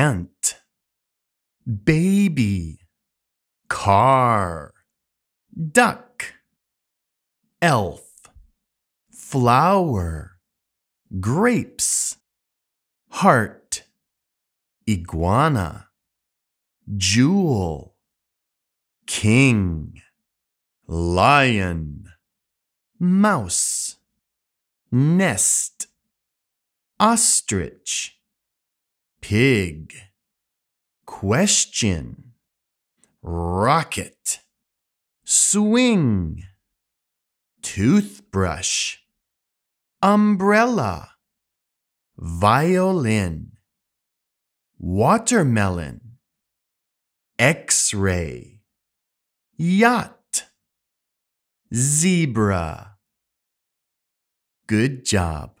ant, baby, car, duck, elf, flower, grapes, heart, iguana, jewel, king, lion, mouse, nest, ostrich, pig, question, rocket, swing, toothbrush, umbrella, violin, watermelon, X-ray, yacht, zebra. Good job.